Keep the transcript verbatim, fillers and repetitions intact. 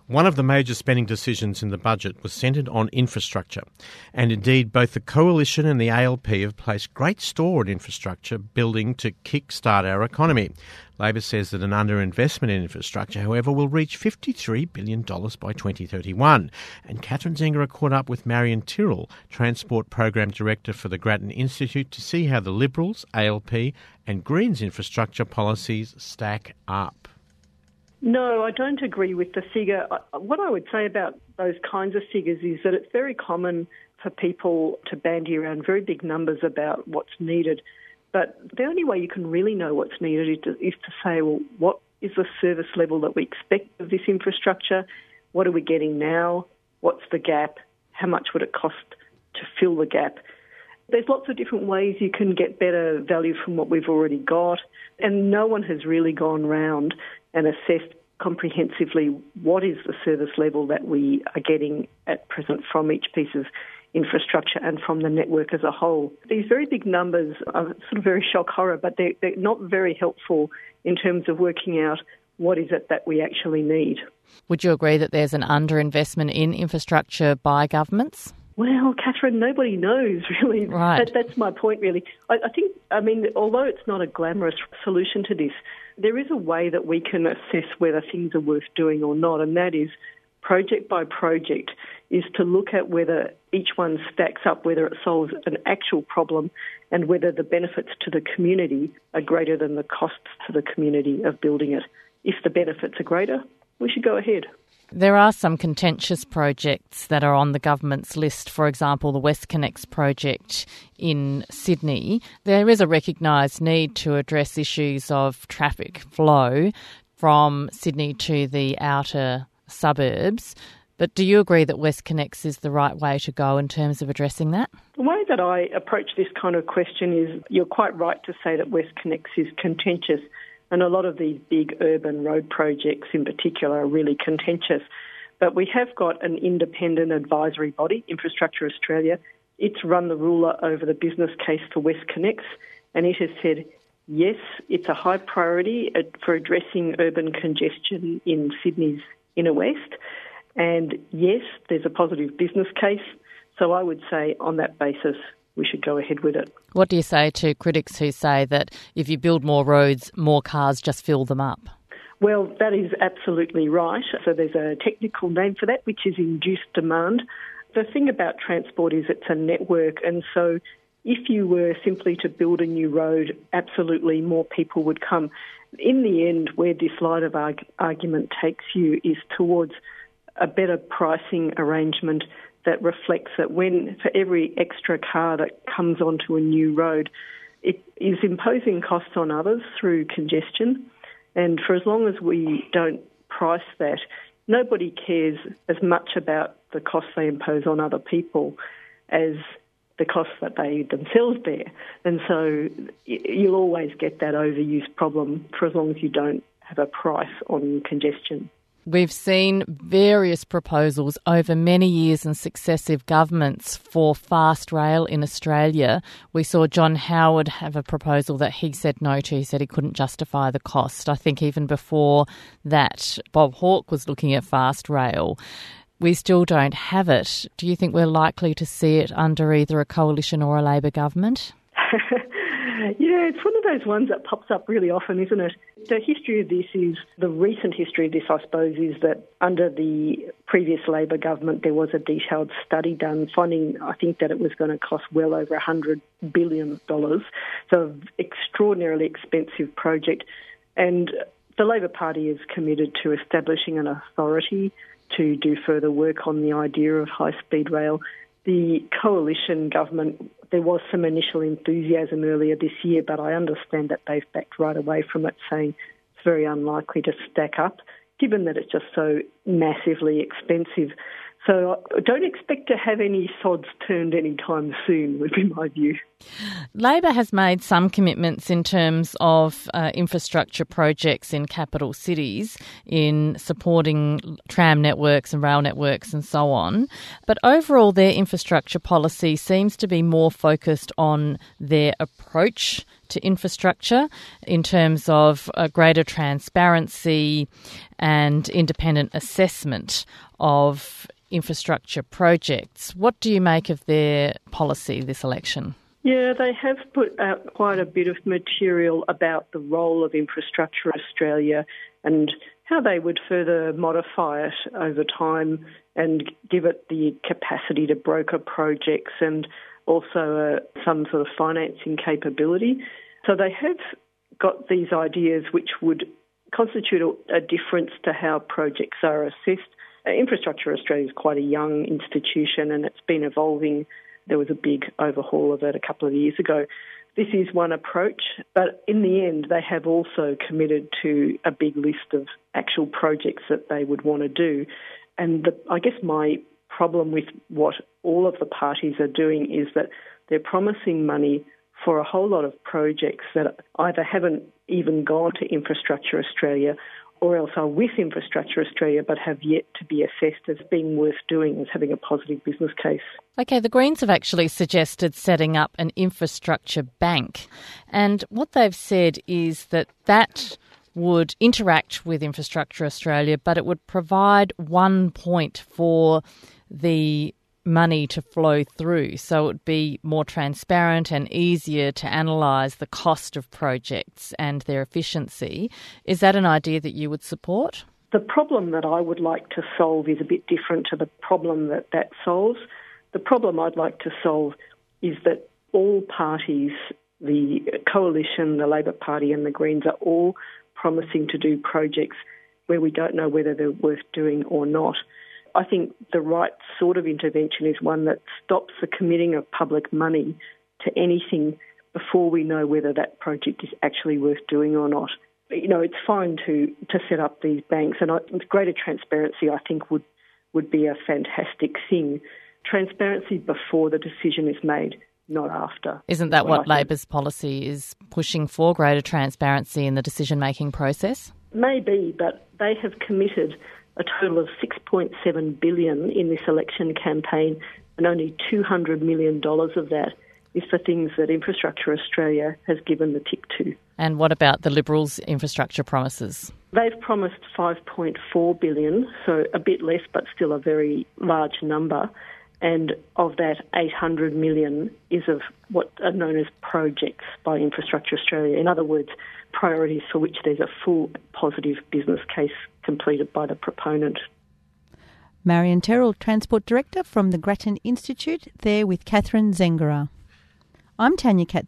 One of the major spending decisions in the budget was centred on infrastructure. And indeed, both the Coalition and the A L P have placed great store in infrastructure building to kick-start our economy. Labor says that an underinvestment in infrastructure, however, will reach fifty-three billion dollars by twenty thirty-one. And Catherine Zengerer caught up with Marion Tyrrell, Transport Program Director for the Grattan Institute, to see how the Liberals, A L P and Greens infrastructure policies stack up. No, I don't agree with the figure. What I would say about those kinds of figures is that it's very common for people to bandy around very big numbers about what's needed. But the only way you can really know what's needed is to, is to say, well, what is the service level that we expect of this infrastructure? What are we getting now? What's the gap? How much would it cost to fill the gap? There's lots of different ways you can get better value from what we've already got, and no one has really gone round and assessed comprehensively what is the service level that we are getting at present from each piece of infrastructure and from the network as a whole. These very big numbers are sort of very shock horror, but they're, they're not very helpful in terms of working out what is it that we actually need. Would you agree that there's an underinvestment in infrastructure by governments? Well, Catherine, nobody knows, really. Right. That, that's my point, really. I, I think, I mean, although it's not a glamorous solution to this, there is a way that we can assess whether things are worth doing or not, and that is project by project, is to look at whether each one stacks up, whether it solves an actual problem and whether the benefits to the community are greater than the costs to the community of building it. If the benefits are greater, we should go ahead. There are some contentious projects that are on the government's list. For example, the WestConnex project in Sydney. There is a recognised need to address issues of traffic flow from Sydney to the outer suburbs. But do you agree that WestConnex is the right way to go in terms of addressing that? The way that I approach this kind of question is, you're quite right to say that WestConnex is contentious. And a lot of these big urban road projects in particular are really contentious. But we have got an independent advisory body, Infrastructure Australia. It's run the ruler over the business case for WestConnex, and it has said, yes, it's a high priority for addressing urban congestion in Sydney's inner west. And yes, there's a positive business case. So I would say on that basis, we should go ahead with it. What do you say to critics who say that if you build more roads, more cars just fill them up? Well, that is absolutely right. So there's a technical name for that, which is induced demand. The thing about transport is it's a network, and so if you were simply to build a new road, absolutely more people would come. In the end, where this line of arg- argument takes you is towards a better pricing arrangement that reflects that when, for every extra car that comes onto a new road, it is imposing costs on others through congestion. And for as long as we don't price that, nobody cares as much about the costs they impose on other people as the costs that they themselves bear. And so you'll always get that overuse problem for as long as you don't have a price on congestion. We've seen various proposals over many years and successive governments for fast rail in Australia. We saw John Howard have a proposal that he said no to. He said he couldn't justify the cost. I think even before that, Bob Hawke was looking at fast rail. We still don't have it. Do you think we're likely to see it under either a coalition or a Labor government? Yeah, it's one of those ones that pops up really often, isn't it? The history of this is, the recent history of this, I suppose, is that under the previous Labor government, there was a detailed study done finding, I think, that it was going to cost well over one hundred billion dollars. So an extraordinarily expensive project. And the Labor Party is committed to establishing an authority to do further work on the idea of high-speed rail. The coalition government, there was some initial enthusiasm earlier this year, but I understand that they've backed right away from it, saying it's very unlikely to stack up, given that it's just so massively expensive. So I don't expect to have any sods turned anytime soon, would be my view. Labor has made some commitments in terms of uh, infrastructure projects in capital cities, in supporting tram networks and rail networks and so on. But overall, their infrastructure policy seems to be more focused on their approach to infrastructure in terms of a greater transparency and independent assessment of infrastructure projects. What do you make of their policy this election? Yeah, they have put out quite a bit of material about the role of Infrastructure Australia and how they would further modify it over time and give it the capacity to broker projects and also uh, some sort of financing capability. So they have got these ideas which would constitute a, a difference to how projects are assessed. Uh, Infrastructure Australia is quite a young institution and it's been evolving. There was a big overhaul of it a couple of years ago. This is one approach, but in the end, they have also committed to a big list of actual projects that they would want to do. And the, I guess my problem with what all of the parties are doing is that they're promising money for a whole lot of projects that either haven't even gone to Infrastructure Australia or else are with Infrastructure Australia but have yet to be assessed as being worth doing, as having a positive business case. Okay, the Greens have actually suggested setting up an infrastructure bank. And what they've said is that that would interact with Infrastructure Australia, but it would provide one point for the money to flow through. So it would be more transparent and easier to analyse the cost of projects and their efficiency. Is that an idea that you would support? The problem that I would like to solve is a bit different to the problem that that solves. The problem I'd like to solve is that all parties, the Coalition, the Labor Party and the Greens, are all promising to do projects where we don't know whether they're worth doing or not. I think the right sort of intervention is one that stops the committing of public money to anything before we know whether that project is actually worth doing or not. You know, it's fine to, to set up these banks, and I, with greater transparency I think would, would be a fantastic thing. Transparency before the decision is made, not after. Isn't that what Labor's policy is pushing for, greater transparency in the decision-making process? Maybe, but they have committed a total of six point seven billion dollars in this election campaign, and only two hundred million dollars of that is for things that Infrastructure Australia has given the tick to. And what about the Liberals' infrastructure promises? They've promised five point four billion dollars, so a bit less but still a very large number. And of that, eight hundred million dollars is of what are known as projects by Infrastructure Australia. In other words, priorities for which there's a full positive business case completed by the proponent. Marion Terrell, Transport Director from the Grattan Institute, there with Catherine Zengara. I'm Tanya Katz.